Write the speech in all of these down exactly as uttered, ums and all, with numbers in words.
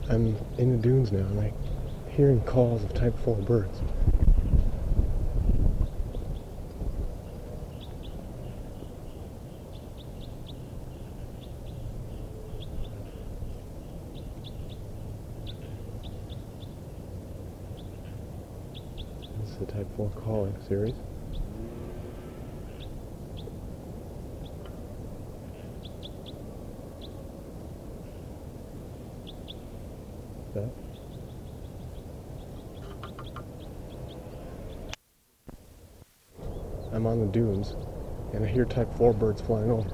I'm in the dunes now, and I'm hearing calls of type four birds. This is the type four calling series. That. I'm on the dunes, and I hear type four birds flying over.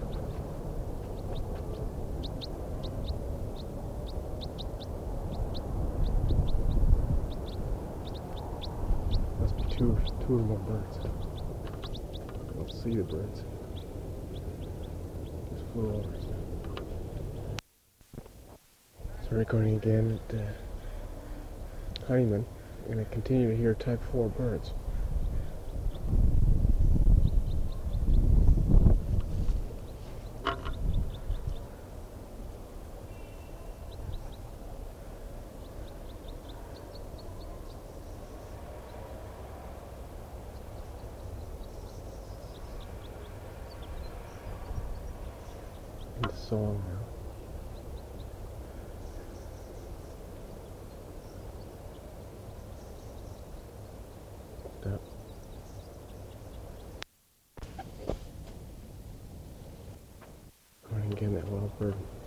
Must be two, two or more birds. I don't see the birds. Just flew over. So recording again at uh, Honeyman, and I continue to hear type four birds. Into song now. That. Going again, that wild bird.